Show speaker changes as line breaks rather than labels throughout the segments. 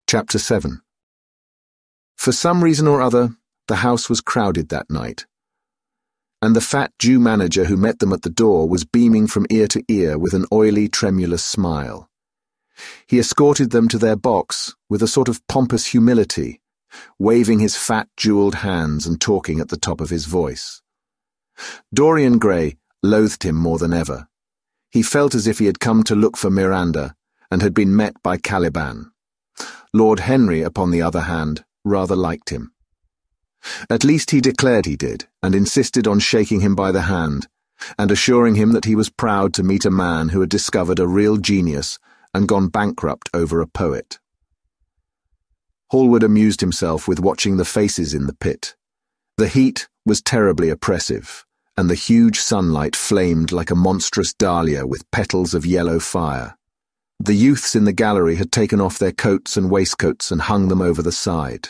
Chapter 7. For some reason or other, the house was crowded that night, and the fat Jew manager who met them at the door was beaming from ear to ear with an oily, tremulous smile. He escorted them to their box with a sort of pompous humility, waving his fat, jeweled hands and talking at the top of his voice. Dorian Gray loathed him more than ever. He felt as if he had come to look for Miranda and had been met by Caliban. Lord Henry, upon the other hand, rather liked him. At least he declared he did, and insisted on shaking him by the hand, and assuring him that he was proud to meet a man who had discovered a real genius and gone bankrupt over a poet. Hallward amused himself with watching the faces in the pit. The heat was terribly oppressive, and the huge sunlight flamed like a monstrous dahlia with petals of yellow fire. The youths in the gallery had taken off their coats and waistcoats and hung them over the side.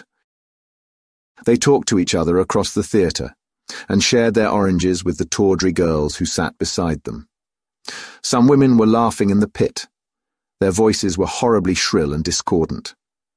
They talked to each other across the theatre, and shared their oranges with the tawdry girls who sat beside them. Some women were laughing in the pit. Their voices were horribly shrill and discordant.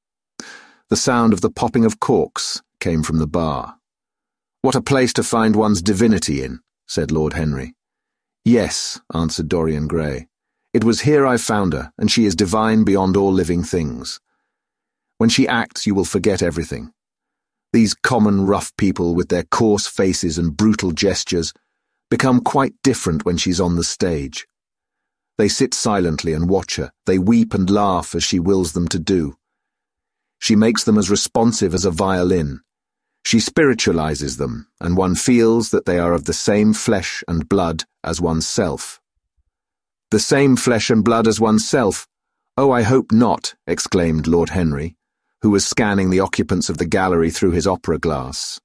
The sound of the popping of corks came from the bar. "What a place to find one's divinity in," said Lord Henry. "Yes," answered Dorian Gray. "It was here I found her, and she is divine beyond all living things. When she acts, you will forget everything. These common, rough people with their coarse faces and brutal gestures become quite different when she's on the stage. They sit silently and watch her. They weep and laugh as she wills them to do. She makes them as responsive as a violin. She spiritualizes them, and one feels that they are of the same flesh and blood as oneself." "The same flesh and blood as oneself? Oh, I hope not," exclaimed Lord Henry, who was scanning the occupants of the gallery through his opera glass.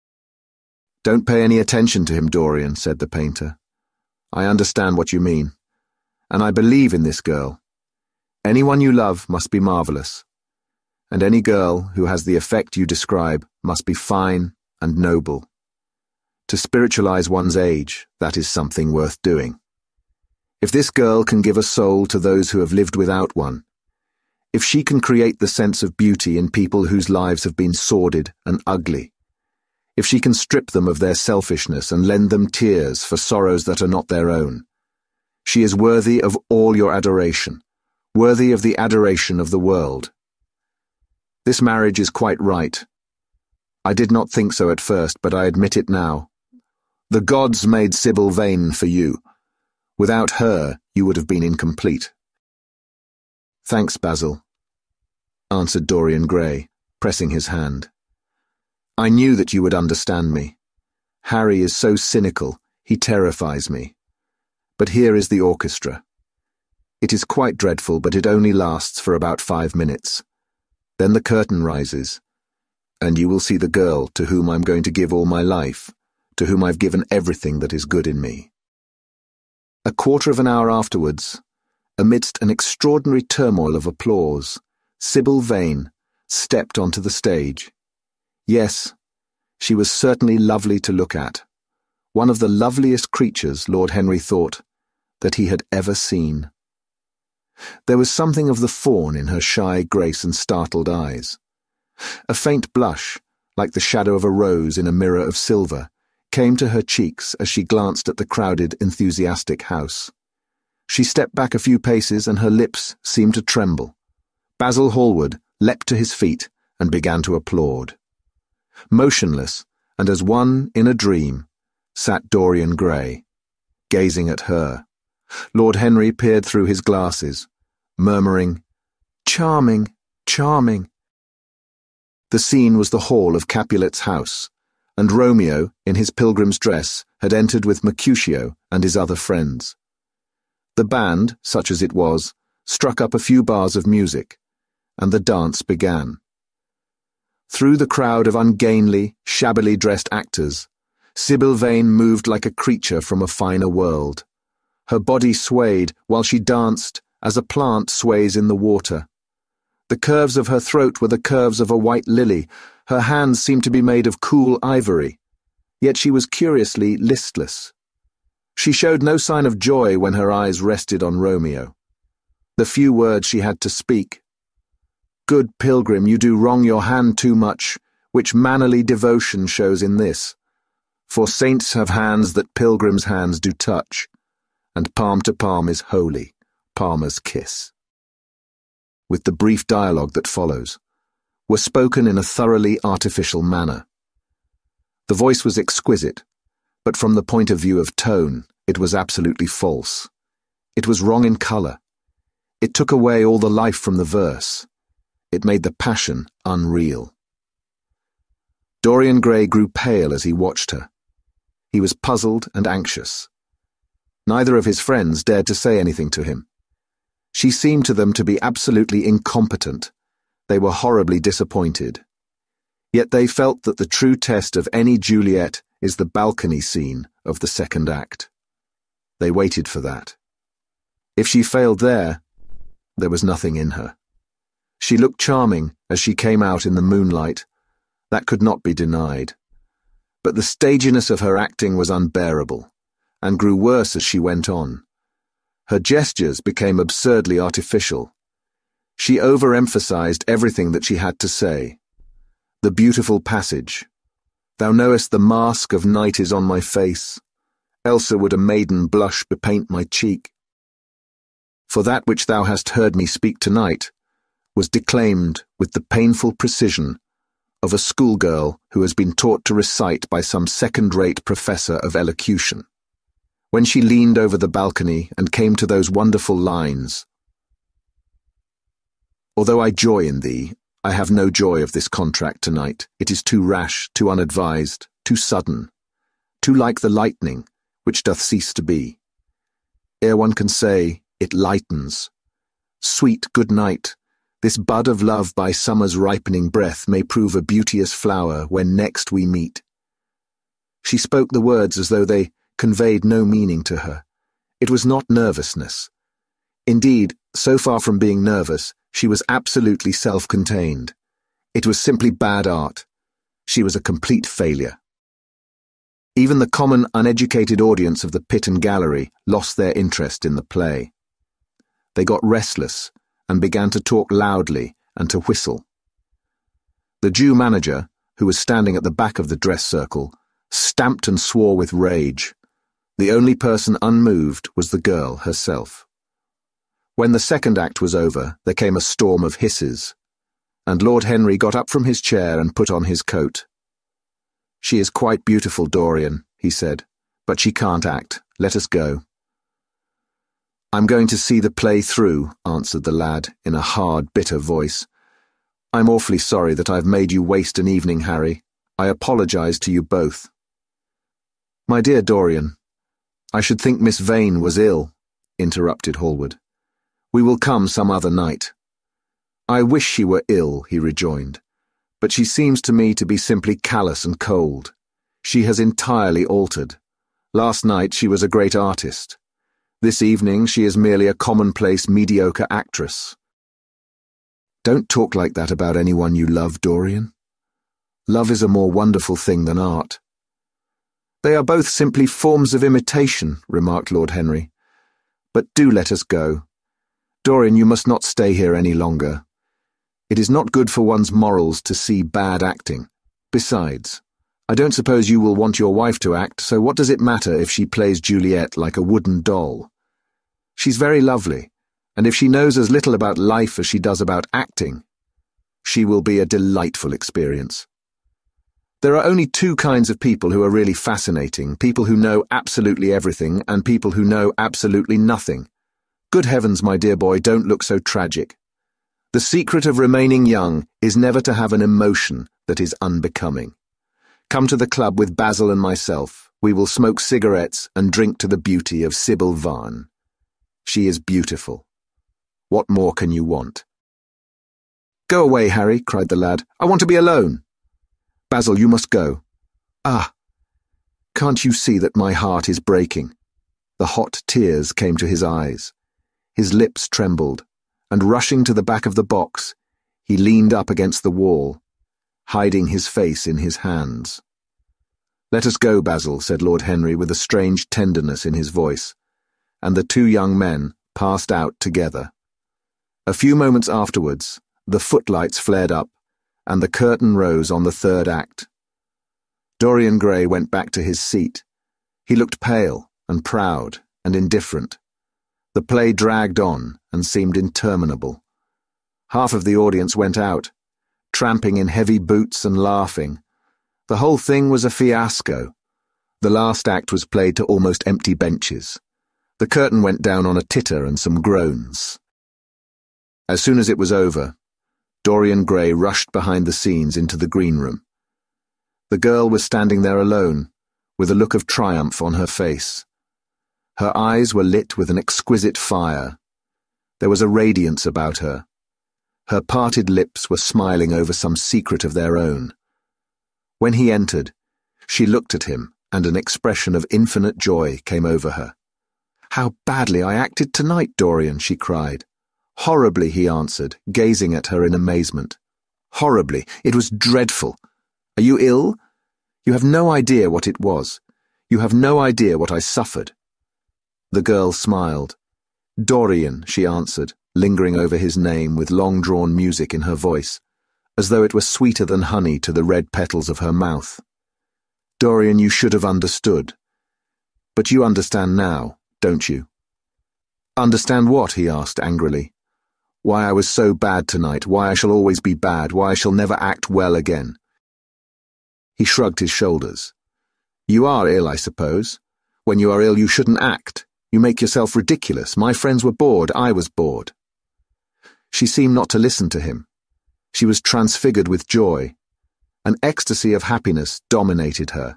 "Don't pay any attention to him, Dorian," said the painter. "I understand what you mean, and I believe in this girl. Anyone you love must be marvelous, and any girl who has the effect you describe must be fine and noble. To spiritualize one's age, that is something worth doing. If this girl can give a soul to those who have lived without one, if she can create the sense of beauty in people whose lives have been sordid and ugly, if she can strip them of their selfishness and lend them tears for sorrows that are not their own, she is worthy of all your adoration, worthy of the adoration of the world. This marriage is quite right. I did not think so at first, but I admit it now. The gods made Sybil Vane for you. Without her, you would have been incomplete." "Thanks, Basil," answered Dorian Gray, pressing his hand. "I knew that you would understand me. Harry is so cynical, he terrifies me. But here is the orchestra. It is quite dreadful, but it only lasts for about 5 minutes. Then the curtain rises, and you will see the girl to whom I'm going to give all my life, to whom I've given everything that is good in me." A quarter of an hour afterwards, amidst an extraordinary turmoil of applause, Sybil Vane stepped onto the stage. Yes, she was certainly lovely to look at, one of the loveliest creatures, Lord Henry thought, that he had ever seen. There was something of the fawn in her shy grace and startled eyes. A faint blush, like the shadow of a rose in a mirror of silver, came to her cheeks as she glanced at the crowded, enthusiastic house. She stepped back a few paces and her lips seemed to tremble. Basil Hallward leapt to his feet and began to applaud. Motionless, and as one in a dream, sat Dorian Gray, gazing at her. Lord Henry peered through his glasses, murmuring, "Charming, charming." The scene was the hall of Capulet's house, and Romeo, in his pilgrim's dress, had entered with Mercutio and his other friends. The band, such as it was, struck up a few bars of music, and the dance began. Through the crowd of ungainly, shabbily dressed actors, Sybil Vane moved like a creature from a finer world. Her body swayed while she danced as a plant sways in the water. The curves of her throat were the curves of a white lily. Her hands seemed to be made of cool ivory, yet she was curiously listless. She showed no sign of joy when her eyes rested on Romeo. The few words she had to speak, good pilgrim, you do wrong your hand too much, which mannerly devotion shows in this. For saints have hands that pilgrims' hands do touch, and palm to palm is holy, palmer's kiss. With the brief dialogue that follows, were spoken in a thoroughly artificial manner. The voice was exquisite, but from the point of view of tone, it was absolutely false. It was wrong in colour. It took away all the life from the verse. It made the passion unreal. Dorian Gray grew pale as he watched her. He was puzzled and anxious. Neither of his friends dared to say anything to him. She seemed to them to be absolutely incompetent. They were horribly disappointed. Yet they felt that the true test of any Juliet is the balcony scene of the second act. They waited for that. If she failed there was nothing in her. She looked charming as she came out in the moonlight. That could not be denied. But the staginess of her acting was unbearable, and grew worse as she went on. Her gestures became absurdly artificial. She overemphasized everything that she had to say. The beautiful passage, "Thou knowest the mask of night is on my face, else would a maiden blush bepaint my cheek. For that which thou hast heard me speak tonight was declaimed with the painful precision of a schoolgirl who has been taught to recite by some second-rate professor of elocution." When she leaned over the balcony and came to those wonderful lines, "Although I joy in thee, I have no joy of this contract tonight. It is too rash, too unadvised, too sudden, too like the lightning, which doth cease to be. Ere one can say, it lightens. Sweet good night, this bud of love by summer's ripening breath may prove a beauteous flower when next we meet." She spoke the words as though they conveyed no meaning to her. It was not nervousness. Indeed, so far from being nervous, she was absolutely self-contained. It was simply bad art. She was a complete failure. Even the common, uneducated audience of the pit and gallery lost their interest in the play. They got restless and began to talk loudly and to whistle. The Jew manager, who was standing at the back of the dress circle, stamped and swore with rage. The only person unmoved was the girl herself. When the second act was over, there came a storm of hisses, and Lord Henry got up from his chair and put on his coat. "She is quite beautiful, Dorian," he said, "but she can't act. Let us go." "I'm going to see the play through," answered the lad in a hard, bitter voice. "I'm awfully sorry that I've made you waste an evening, Harry. I apologize to you both." "My dear Dorian, I should think Miss Vane was ill," interrupted Hallward. "We will come some other night." "I wish she were ill," he rejoined, "but she seems to me to be simply callous and cold. She has entirely altered. Last night she was a great artist. This evening she is merely a commonplace, mediocre actress." "Don't talk like that about anyone you love, Dorian. Love is a more wonderful thing than art." "They are both simply forms of imitation," remarked Lord Henry. "But do let us go. Dorian, you must not stay here any longer. It is not good for one's morals to see bad acting. Besides, I don't suppose you will want your wife to act, so what does it matter if she plays Juliet like a wooden doll? She's very lovely, and if she knows as little about life as she does about acting, she will be a delightful experience. There are only two kinds of people who are really fascinating, people who know absolutely everything and people who know absolutely nothing. Good heavens, my dear boy, don't look so tragic. The secret of remaining young is never to have an emotion that is unbecoming. Come to the club with Basil and myself. We will smoke cigarettes and drink to the beauty of Sybil Vane. She is beautiful. What more can you want?" "Go away, Harry," cried the lad. "I want to be alone." "Basil, you must go." "Ah, can't you see that my heart is breaking?" The hot tears came to his eyes. His lips trembled, and rushing to the back of the box, he leaned up against the wall, hiding his face in his hands. "Let us go, Basil," said Lord Henry with a strange tenderness in his voice, and the two young men passed out together. A few moments afterwards, the footlights flared up, and the curtain rose on the third act. Dorian Gray went back to his seat. He looked pale and proud and indifferent. The play dragged on and seemed interminable. Half of the audience went out, tramping in heavy boots and laughing. The whole thing was a fiasco. The last act was played to almost empty benches. The curtain went down on a titter and some groans. As soon as it was over, Dorian Gray rushed behind the scenes into the green room. The girl was standing there alone, with a look of triumph on her face. Her eyes were lit with an exquisite fire. There was a radiance about her. Her parted lips were smiling over some secret of their own. When he entered, she looked at him, and an expression of infinite joy came over her. "How badly I acted tonight, Dorian," she cried. "Horribly," he answered, gazing at her in amazement. "Horribly. It was dreadful. Are you ill? You have no idea what it was. You have no idea what I suffered." The girl smiled. "Dorian," she answered, lingering over his name with long-drawn music in her voice, as though it were sweeter than honey to the red petals of her mouth. "Dorian, you should have understood. But you understand now, don't you?" "Understand what?" he asked angrily. "Why I was so bad tonight, why I shall always be bad, why I shall never act well again." He shrugged his shoulders. "You are ill, I suppose. When you are ill, you shouldn't act. You make yourself ridiculous. My friends were bored. I was bored." She seemed not to listen to him. She was transfigured with joy. An ecstasy of happiness dominated her.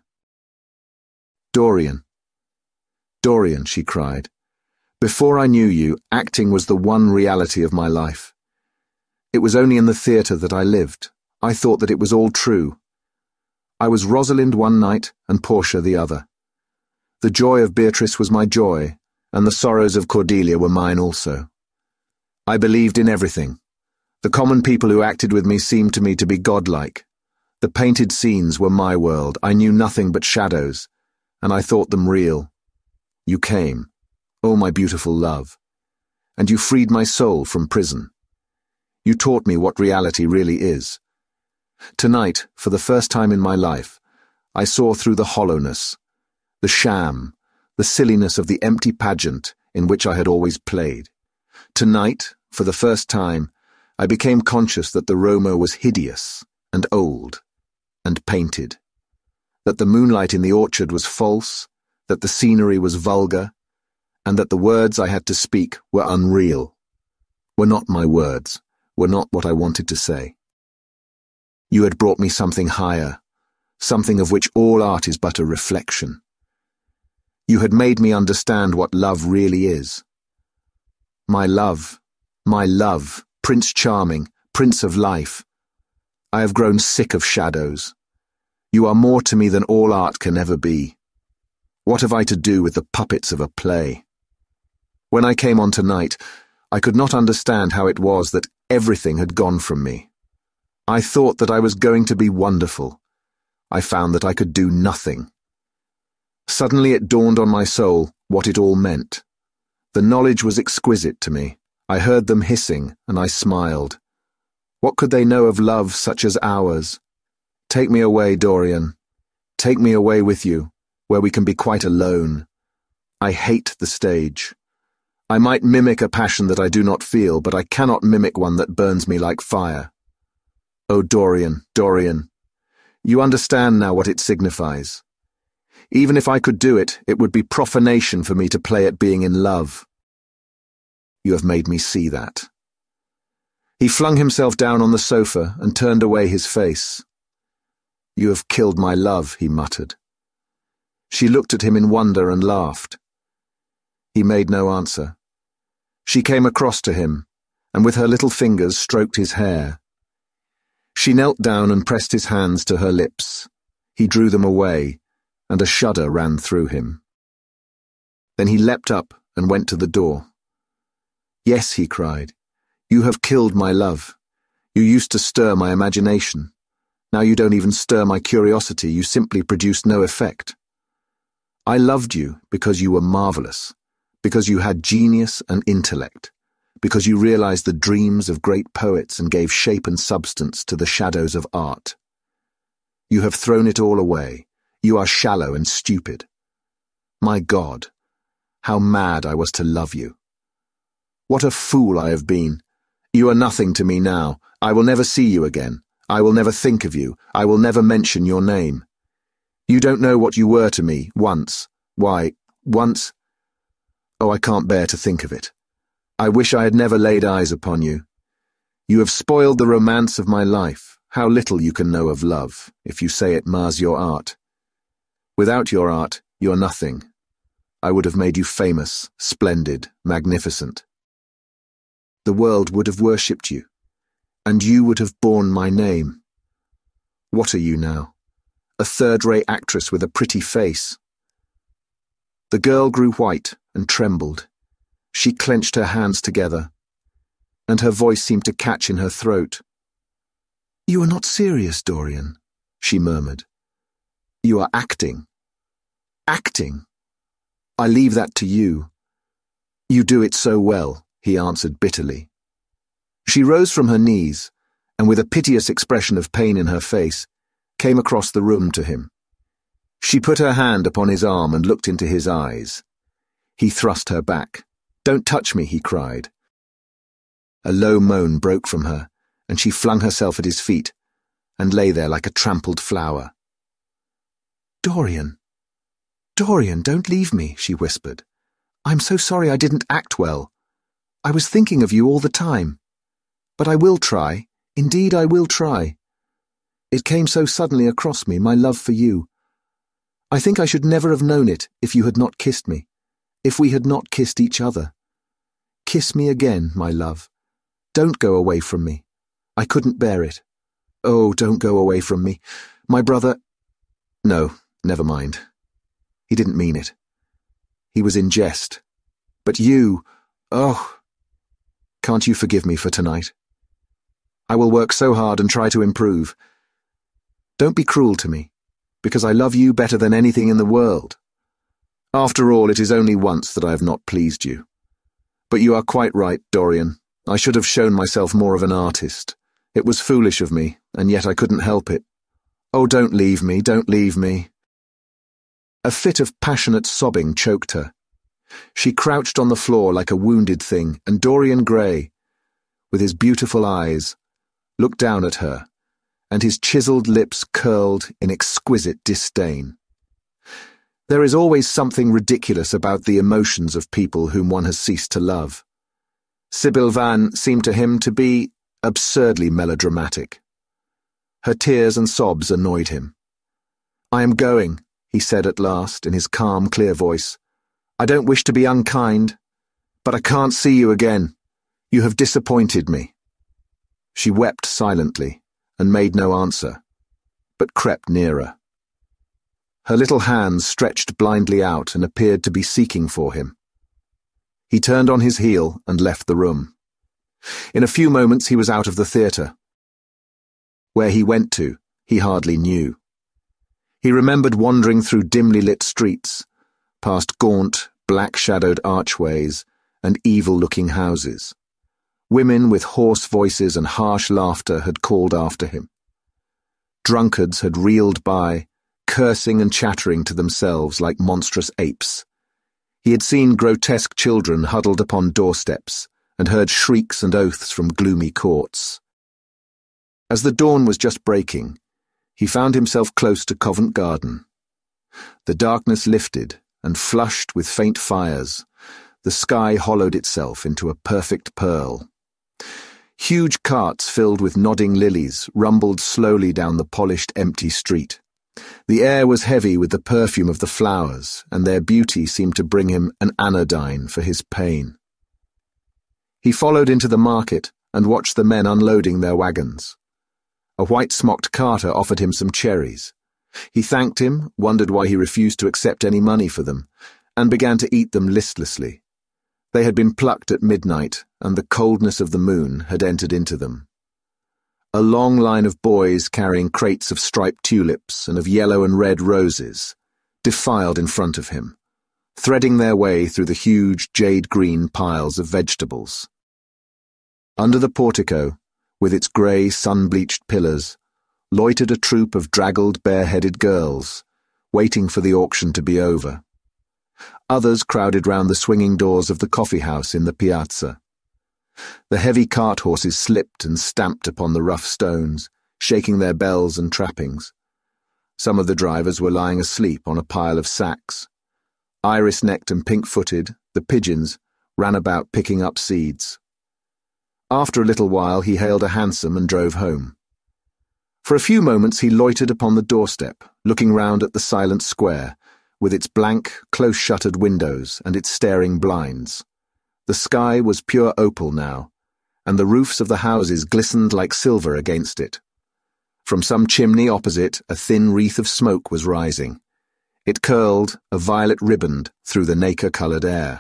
"Dorian, Dorian," she cried. "Before I knew you, acting was the one reality of my life. It was only in the theatre that I lived. I thought that it was all true. I was Rosalind one night and Portia the other. The joy of Beatrice was my joy, and the sorrows of Cordelia were mine also. I believed in everything. The common people who acted with me seemed to me to be godlike. The painted scenes were my world. I knew nothing but shadows, and I thought them real. You came, oh my beautiful love, and you freed my soul from prison. You taught me what reality really is. Tonight, for the first time in my life, I saw through the hollowness, the sham, the silliness of the empty pageant in which I had always played. Tonight, for the first time, I became conscious that the Roma was hideous and old and painted, that the moonlight in the orchard was false, that the scenery was vulgar, and that the words I had to speak were unreal, were not my words, were not what I wanted to say. You had brought me something higher, something of which all art is but a reflection. You had made me understand what love really is. My love, Prince Charming, Prince of Life. I have grown sick of shadows. You are more to me than all art can ever be. What have I to do with the puppets of a play? When I came on tonight, I could not understand how it was that everything had gone from me. I thought that I was going to be wonderful. I found that I could do nothing. Suddenly it dawned on my soul what it all meant. The knowledge was exquisite to me. I heard them hissing, and I smiled. What could they know of love such as ours? Take me away, Dorian. Take me away with you, where we can be quite alone. I hate the stage. I might mimic a passion that I do not feel, but I cannot mimic one that burns me like fire. Oh, Dorian, Dorian, you understand now what it signifies. Even if I could do it, it would be profanation for me to play at being in love. You have made me see that. He flung himself down on the sofa and turned away his face. You have killed my love, he muttered. She looked at him in wonder and laughed. He made no answer. She came across to him, and with her little fingers stroked his hair. She knelt down and pressed his hands to her lips. He drew them away, and a shudder ran through him. Then he leapt up and went to the door. Yes, he cried, you have killed my love. You used to stir my imagination. Now you don't even stir my curiosity, you simply produce no effect. I loved you because you were marvelous, because you had genius and intellect, because you realized the dreams of great poets and gave shape and substance to the shadows of art. You have thrown it all away. You are shallow and stupid. My God, how mad I was to love you. What a fool I have been. You are nothing to me now. I will never see you again. I will never think of you. I will never mention your name. You don't know what you were to me once. Why, once... Oh, I can't bear to think of it. I wish I had never laid eyes upon you. You have spoiled the romance of my life. How little you can know of love, if you say it mars your art. Without your art, you're nothing. I would have made you famous, splendid, magnificent. The world would have worshipped you, and you would have borne my name. What are you now? A third-rate actress with a pretty face. The girl grew white and trembled. She clenched her hands together, and her voice seemed to catch in her throat. You are not serious, Dorian, she murmured. You are acting. Acting? I leave that to you. You do it so well, he answered bitterly. She rose from her knees, and with a piteous expression of pain in her face, came across the room to him. She put her hand upon his arm and looked into his eyes. He thrust her back. Don't touch me, he cried. A low moan broke from her, and she flung herself at his feet, and lay there like a trampled flower. Dorian, don't leave me, she whispered. I'm so sorry I didn't act well. I was thinking of you all the time. But I will try. Indeed, I will try. It came so suddenly across me, my love for you. I think I should never have known it if you had not kissed me, if we had not kissed each other. Kiss me again, my love. Don't go away from me. I couldn't bear it. Oh, don't go away from me. My brother... No, never mind. He didn't mean it. He was in jest. But you... Oh! Can't you forgive me for tonight? I will work so hard and try to improve. Don't be cruel to me, because I love you better than anything in the world. After all, it is only once that I have not pleased you. But you are quite right, Dorian. I should have shown myself more of an artist. It was foolish of me, and yet I couldn't help it. Oh, don't leave me, don't leave me. A fit of passionate sobbing choked her. She crouched on the floor like a wounded thing, and Dorian Gray, with his beautiful eyes, looked down at her, and his chiseled lips curled in exquisite disdain. There is always something ridiculous about the emotions of people whom one has ceased to love. Sybil Van seemed to him to be absurdly melodramatic. Her tears and sobs annoyed him. I am going, he said at last in his calm, clear voice. I don't wish to be unkind, but I can't see you again. You have disappointed me. She wept silently and made no answer, but crept nearer. Her little hands stretched blindly out and appeared to be seeking for him. He turned on his heel and left the room. In a few moments he was out of the theatre. Where he went to, he hardly knew. He remembered wandering through dimly lit streets, past gaunt, black-shadowed archways and evil-looking houses. Women with hoarse voices and harsh laughter had called after him. Drunkards had reeled by, cursing and chattering to themselves like monstrous apes. He had seen grotesque children huddled upon doorsteps and heard shrieks and oaths from gloomy courts. As the dawn was just breaking, he found himself close to Covent Garden. The darkness lifted, and flushed with faint fires, the sky hollowed itself into a perfect pearl. Huge carts filled with nodding lilies rumbled slowly down the polished, empty street. The air was heavy with the perfume of the flowers, and their beauty seemed to bring him an anodyne for his pain. He followed into the market and watched the men unloading their wagons. A white-smocked carter offered him some cherries. He thanked him, wondered why he refused to accept any money for them, and began to eat them listlessly. They had been plucked at midnight, and the coldness of the moon had entered into them. A long line of boys carrying crates of striped tulips and of yellow and red roses defiled in front of him, threading their way through the huge jade-green piles of vegetables. Under the portico, with its grey, sun-bleached pillars, loitered a troop of draggled, bare-headed girls, waiting for the auction to be over. Others crowded round the swinging doors of the coffee house in the piazza. The heavy cart horses slipped and stamped upon the rough stones, shaking their bells and trappings. Some of the drivers were lying asleep on a pile of sacks. Iris-necked and pink-footed, the pigeons ran about picking up seeds. After a little while he hailed a hansom and drove home. For a few moments he loitered upon the doorstep, looking round at the silent square, with its blank, close-shuttered windows and its staring blinds. The sky was pure opal now, and the roofs of the houses glistened like silver against it. From some chimney opposite, a thin wreath of smoke was rising. It curled, a violet riband, through the nacre-coloured air.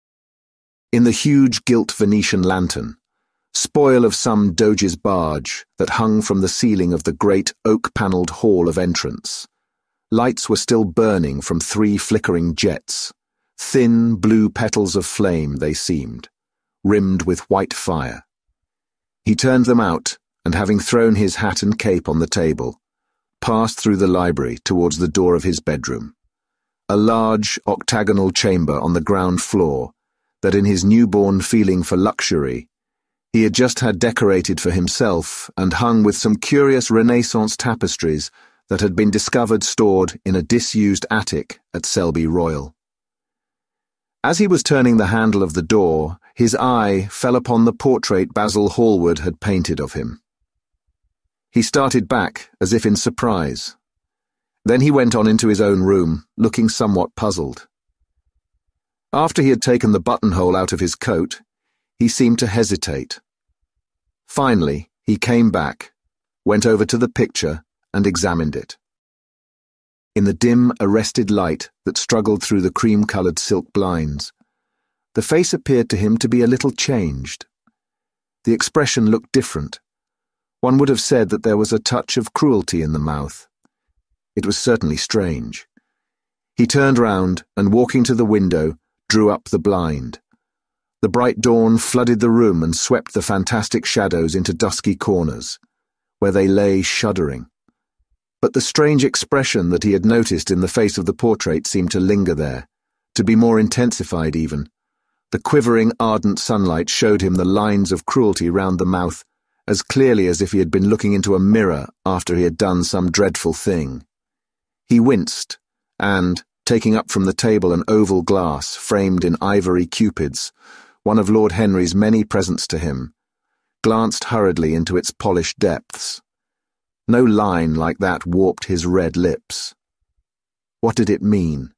In the huge gilt Venetian lantern, spoil of some doge's barge that hung from the ceiling of the great oak-panelled hall of entrance, lights were still burning from 3 flickering jets, thin blue petals of flame they seemed, rimmed with white fire. He turned them out, and having thrown his hat and cape on the table, passed through the library towards the door of his bedroom, a large octagonal chamber on the ground floor that in his newborn feeling for luxury he had just had decorated for himself and hung with some curious Renaissance tapestries that had been discovered stored in a disused attic at Selby Royal. As he was turning the handle of the door, his eye fell upon the portrait Basil Hallward had painted of him. He started back as if in surprise. Then he went on into his own room, looking somewhat puzzled. After he had taken the buttonhole out of his coat, he seemed to hesitate. Finally, he came back, went over to the picture, and examined it. In the dim, arrested light that struggled through the cream-coloured silk blinds, the face appeared to him to be a little changed. The expression looked different. One would have said that there was a touch of cruelty in the mouth. It was certainly strange. He turned round and, walking to the window, drew up the blind. The bright dawn flooded the room and swept the fantastic shadows into dusky corners, where they lay shuddering. But the strange expression that he had noticed in the face of the portrait seemed to linger there, to be more intensified even. The quivering, ardent sunlight showed him the lines of cruelty round the mouth as clearly as if he had been looking into a mirror after he had done some dreadful thing. He winced, and, taking up from the table an oval glass framed in ivory cupids, one of Lord Henry's many presents to him, glanced hurriedly into its polished depths. No line like that warped his red lips. What did it mean?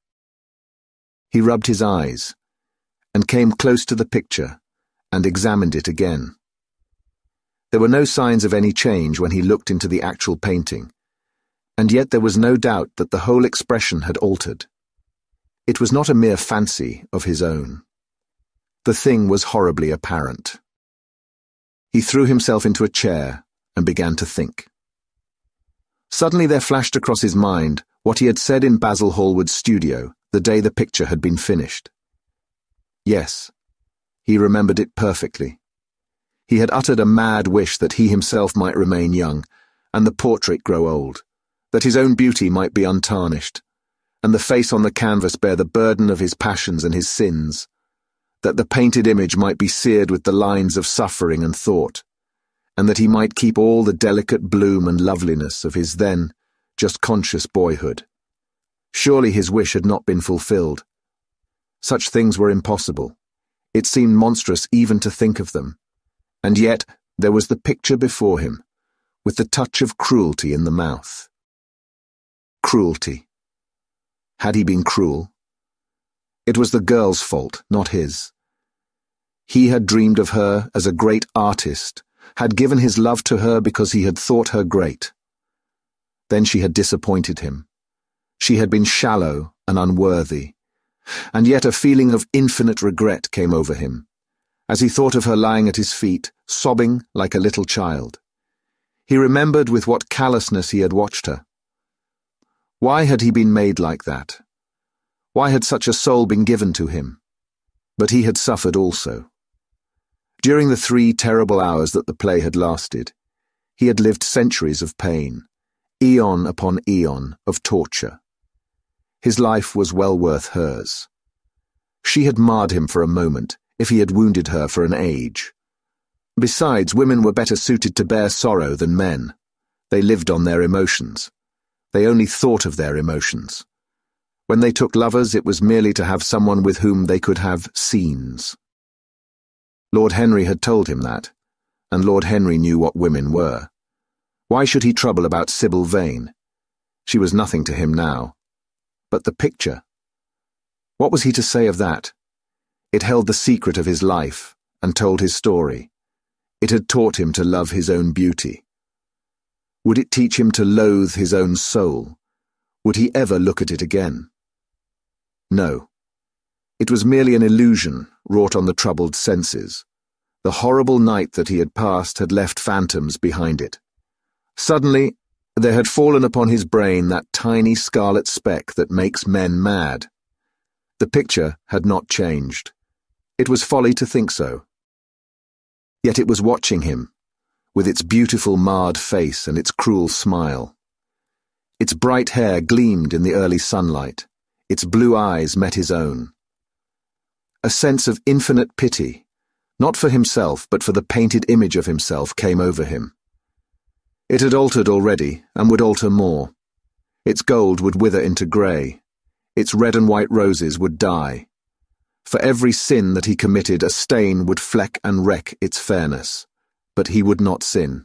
He rubbed his eyes, and came close to the picture, and examined it again. There were no signs of any change when he looked into the actual painting, and yet there was no doubt that the whole expression had altered. It was not a mere fancy of his own. The thing was horribly apparent. He threw himself into a chair and began to think. Suddenly there flashed across his mind what he had said in Basil Hallward's studio the day the picture had been finished. Yes, he remembered it perfectly. He had uttered a mad wish that he himself might remain young, and the portrait grow old, that his own beauty might be untarnished, and the face on the canvas bear the burden of his passions and his sins, that the painted image might be seared with the lines of suffering and thought, and that he might keep all the delicate bloom and loveliness of his then just conscious boyhood. Surely his wish had not been fulfilled. Such things were impossible. It seemed monstrous even to think of them. And yet there was the picture before him, with the touch of cruelty in the mouth. Cruelty. Had he been cruel? It was the girl's fault, not his. He had dreamed of her as a great artist, had given his love to her because he had thought her great. Then she had disappointed him. She had been shallow and unworthy, and yet a feeling of infinite regret came over him, as he thought of her lying at his feet, sobbing like a little child. He remembered with what callousness he had watched her. Why had he been made like that? Why had such a soul been given to him? But he had suffered also. During the 3 terrible hours that the play had lasted, he had lived centuries of pain, eon upon eon of torture. His life was well worth hers. She had marred him for a moment, if he had wounded her for an age. Besides, women were better suited to bear sorrow than men. They lived on their emotions. They only thought of their emotions. When they took lovers, it was merely to have someone with whom they could have scenes. Lord Henry had told him that, and Lord Henry knew what women were. Why should he trouble about Sybil Vane? She was nothing to him now. But the picture? What was he to say of that? It held the secret of his life and told his story. It had taught him to love his own beauty. Would it teach him to loathe his own soul? Would he ever look at it again? No. It was merely an illusion wrought on the troubled senses. The horrible night that he had passed had left phantoms behind it. Suddenly, there had fallen upon his brain that tiny scarlet speck that makes men mad. The picture had not changed. It was folly to think so. Yet it was watching him, with its beautiful marred face and its cruel smile. Its bright hair gleamed in the early sunlight. Its blue eyes met his own. A sense of infinite pity, not for himself but for the painted image of himself, came over him. It had altered already, and would alter more. Its gold would wither into grey. Its red and white roses would die. For every sin that he committed, a stain would fleck and wreck its fairness. But he would not sin.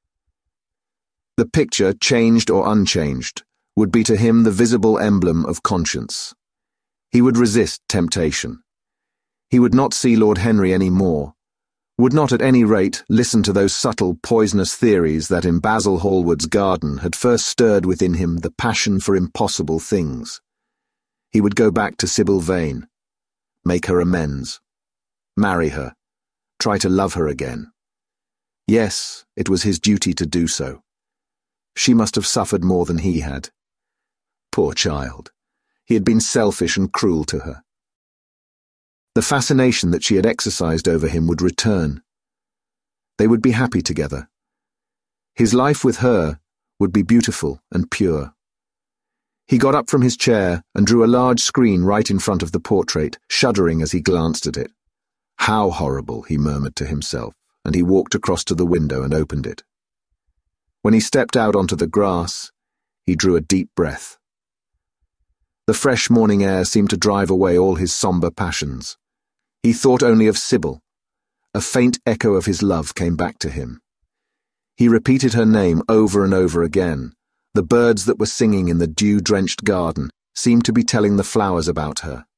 The picture, changed or unchanged, would be to him the visible emblem of conscience. He would resist temptation. He would not see Lord Henry any more, would not at any rate listen to those subtle, poisonous theories that in Basil Hallward's garden had first stirred within him the passion for impossible things. He would go back to Sybil Vane, make her amends, marry her, try to love her again. Yes, it was his duty to do so. She must have suffered more than he had. Poor child. He had been selfish and cruel to her. The fascination that she had exercised over him would return. They would be happy together. His life with her would be beautiful and pure. He got up from his chair and drew a large screen right in front of the portrait, shuddering as he glanced at it. How horrible, he murmured to himself, and he walked across to the window and opened it. When he stepped out onto the grass, he drew a deep breath. The fresh morning air seemed to drive away all his sombre passions. He thought only of Sybil. A faint echo of his love came back to him. He repeated her name over and over again. The birds that were singing in the dew-drenched garden seemed to be telling the flowers about her.